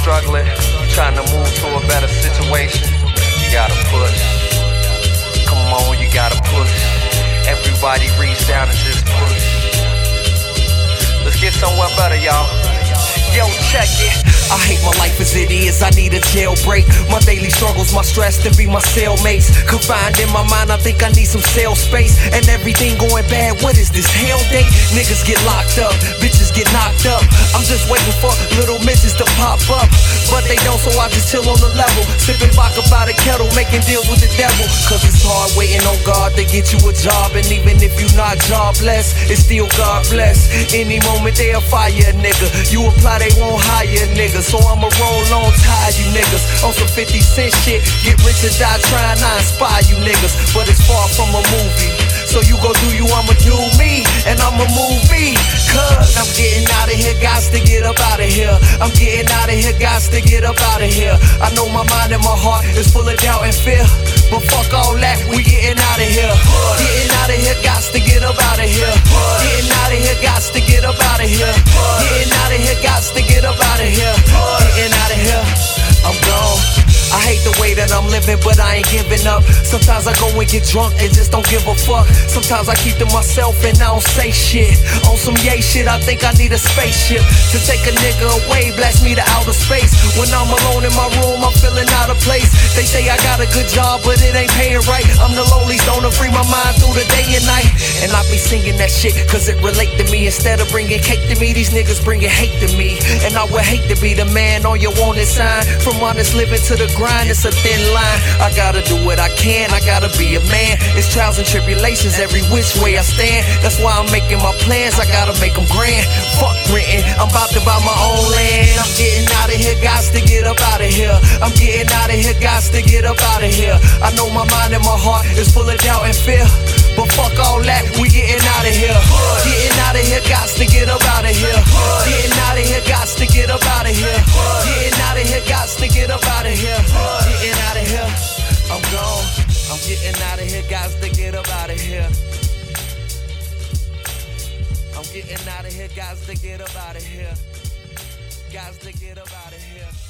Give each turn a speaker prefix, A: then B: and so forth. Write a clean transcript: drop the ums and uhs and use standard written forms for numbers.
A: struggling, trying to move to a better situation, you gotta push. Come on, you gotta push. Everybody reach down and just push. Let's get somewhere better, y'all. Yo, check it.
B: I hate my life as it is, I need a jailbreak. My daily struggles, my stress to be my cellmates. Confined in my mind, I think I need some cell space. And everything going bad, what is this, hell date? Niggas get locked up, bitches get knocked up. I'm just waiting for little misses to pop up, but they don't, so I just chill on the level. Sipping vodka by the kettle, making deals with the devil. Cause it's hard waiting on God to get you a job. And even if you not jobless, it's still God bless. Any moment they'll fire a nigga. You apply, they won't hire a nigga. So I'ma roll on, tie you niggas on some 50 cent shit. Get rich or die trying to inspire you niggas, but it's far from a movie. So you go do you, I'ma do me, and I'ma move me. Cause I'm getting out of here, gots to get up out of here. I'm getting out of here, gots to get up out of here. I know my mind and my heart is full of doubt and fear, but fuck all that, we getting out of here. Getting out of here, gots to get up out of here. Getting out of here, gots to get up out of here. Getting out of here, gots to get up out of here. Getting out of here, I'm gone. I hate the way that I'm living, but I ain't giving up. Sometimes I go and get drunk and just don't give a fuck. Sometimes I keep to myself and I don't say shit. On some yay shit, I think I need a spaceship to take a nigga away, blast me to outer space. When I'm alone in my room, I'm feeling out of place. They say I got a good job, but it ain't paying right. I'm the lonely stoner, free my mind through the day and night. And I be singing that shit cause it relate to me. Instead of bringing cake to me, these niggas bringing hate to me. And I would hate to be the man on your wanted sign. From honest living to the grind, it's a thin line. I gotta do what I can, I gotta be a man. It's trials and tribulations every which way I stand. That's why I'm making my plans, I gotta make them grand. Fuck renting, I'm about to buy my own land. I'm getting out of here, gots to get up out of here. I'm getting out of here, gots to get up out of here. I know my mind and my heart is full of doubt and fear, but fuck all that, we getting out of here. Getting out of here, gots to get up out of here. Getting out of here, gots to get up out of here. Getting out of here, gots to get up out of here. Getting out of here, I'm gone. I'm getting out of here, gots to get up out of here. I'm getting out of here, gots to get up out of here. Gots to get up out of here.